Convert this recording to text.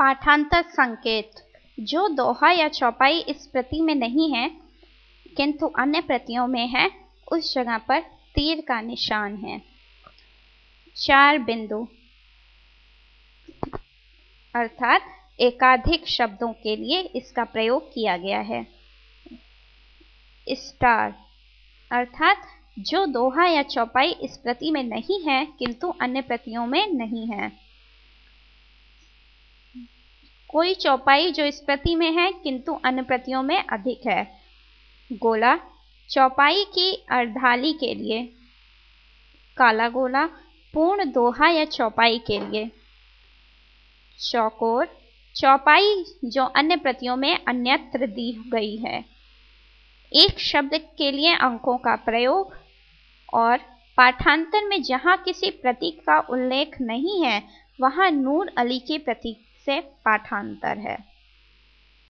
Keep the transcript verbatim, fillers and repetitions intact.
पाठांतर संकेत। जो दोहा या चौपाई इस प्रति में नहीं है किंतु अन्य प्रतियों में है, उस जगह पर तीर का निशान है। चार बिंदु अर्थात एकाधिक शब्दों के लिए इसका प्रयोग किया गया है। स्टार अर्थात जो दोहा या चौपाई इस प्रति में नहीं है किंतु अन्य प्रतियों में नहीं है। कोई चौपाई जो इस प्रति में है किंतु अन्य प्रतियों में अधिक है। गोला चौपाई की अर्धाली के लिए। काला गोला पूर्ण दोहा या चौपाई के लिए। चौकोर चौपाई जो अन्य प्रतियों में अन्यत्र दी गई है। एक शब्द के लिए अंकों का प्रयोग और पाठांतर में जहां किसी प्रतीक का उल्लेख नहीं है वहां नूर अली के प्रतीक से पाठांतर है।